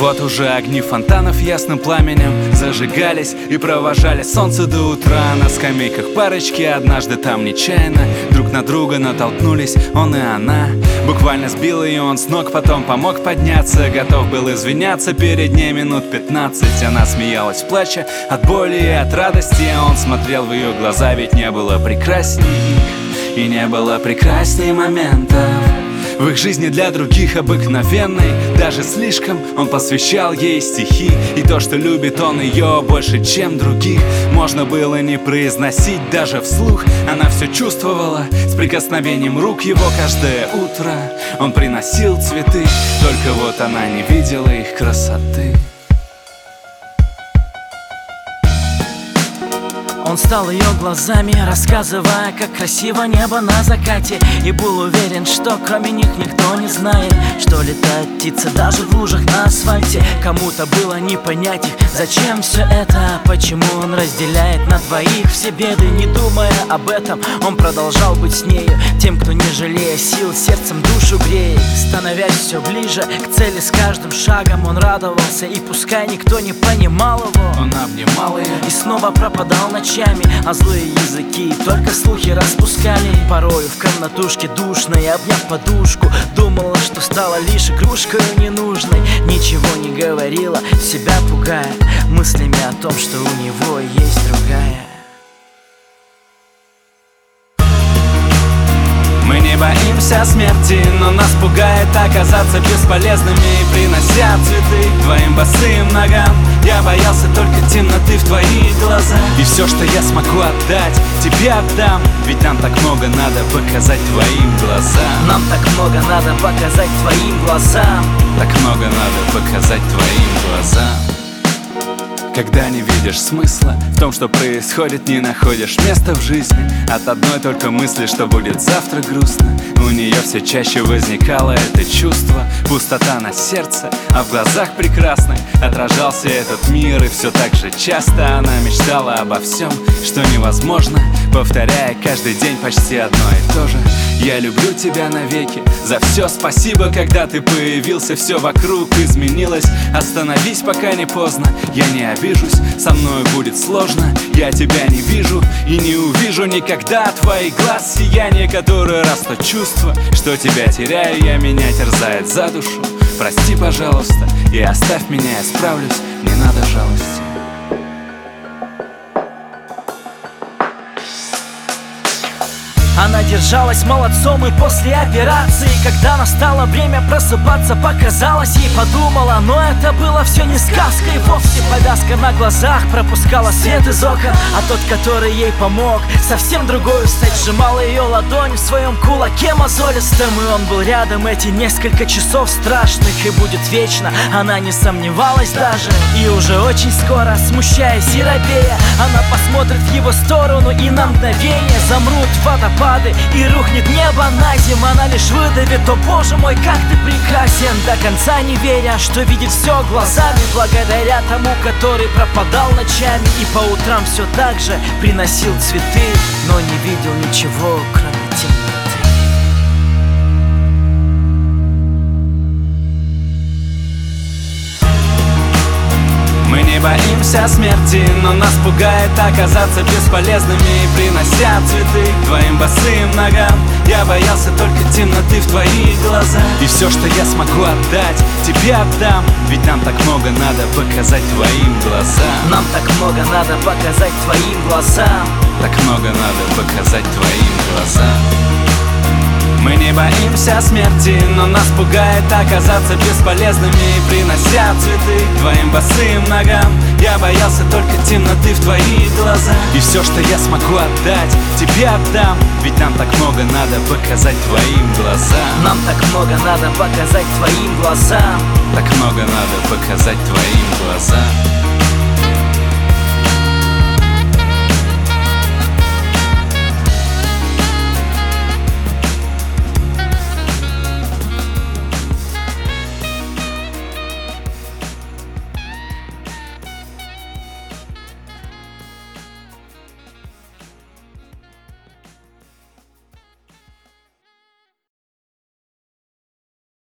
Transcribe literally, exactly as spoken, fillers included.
Вот уже огни фонтанов ясным пламенем зажигались и провожали солнце до утра. На скамейках парочки однажды там нечаянно друг на друга натолкнулись, он и она. Буквально сбил ее он с ног, потом помог подняться. Готов был извиняться перед ней минут пятнадцать. Она смеялась, плача от боли и от радости, а он смотрел в ее глаза, ведь не было прекрасней их, и не было прекрасней моментов в их жизни для других обыкновенной. Даже слишком он посвящал ей стихи, и то, что любит он ее больше, чем других, можно было не произносить даже вслух. Она все чувствовала с прикосновением рук его. Каждое утро он приносил цветы, только вот она не видела их красоты. Он стал ее глазами, рассказывая, как красиво небо на закате, и был уверен, что кроме них никто не знает, что летают птицы даже в лужах на асфальте. Кому-то было не понять их, зачем все это, почему он разделяет на двоих все беды. Не думая об этом, он продолжал быть с нею, тем, кто не жалея сил, сердцем душу греет. Становясь все ближе к цели с каждым шагом, он радовался, и пускай никто не понимал его, он обнимал ее и снова пропадал ночами. А злые языки только слухи распускали. Порою в комнатушке душной, обняв подушку, думала, что стала лишь игрушкой ненужной. Ничего не говорила, себя пугая мыслями о том, что у него есть другая. Мы не боимся смерти, но нас пугает оказаться бесполезными. Принося цветы твоим босым ногам, я боялся только темноты в твоих глазах. И все, что я смогу отдать, тебе отдам, ведь нам так много надо показать твоим глазам. Нам так много надо показать твоим глазам. Так много надо показать твоим глазам. Когда не видишь смысла в том, что происходит, не находишь места в жизни от одной только мысли, что будет завтра грустно. У нее все чаще возникало это чувство, пустота на сердце, а в глазах прекрасных отражался этот мир. И все так же часто она мечтала обо всем, что невозможно, повторяя каждый день почти одно и то же: я люблю тебя навеки, за все спасибо, когда ты появился, все вокруг изменилось. Остановись, пока не поздно, я не обижусь, со мной будет сложно, я тебя не вижу и не увижу никогда. Твоих глаз сияние, которое растет чувство, что тебя теряю я, меня терзает за душу. Прости, пожалуйста, и оставь меня, я справлюсь, не надо жалости. Она держалась молодцом и после операции, когда настало время просыпаться, показалось ей, подумала, но это было все не сказкой вовсе. Повязка на глазах пропускала свет из окон, а тот, который ей помог, совсем другой стать, сжимал ее ладонь в своем кулаке мозолистом. И он был рядом эти несколько часов страшных, и будет вечно, она не сомневалась даже. И уже очень скоро, смущаясь и робея, она посмотрит в его сторону, и на мгновение замрут водопады и рухнет небо на землю. Она лишь выдавит: о боже мой, как ты прекрасен, до конца не веря, что видит все глазами, благодаря тому, который пропадал ночами и по утрам все так же приносил цветы, но не видел ничего, кроме темноты. Мы не боимся смерти, но нас пугает оказаться бесполезными. Принося цветы твоим босым ногам, я боялся только темноты в твоих глазах. И все, что я смогу отдать, тебе отдам, ведь нам так много надо показать твоим глазам. Нам так много надо показать твоим глазам. Так много надо показать твоим глазам. Мы не боимся смерти, но нас пугает оказаться бесполезными. Принося цветы твоим босым ногам, я боялся только темноты в твоих глазах. И все, что я смогу отдать, тебе отдам, ведь нам так много надо показать твоим глазам. Нам так много надо показать твоим глазам. Так много надо показать твоим глазам.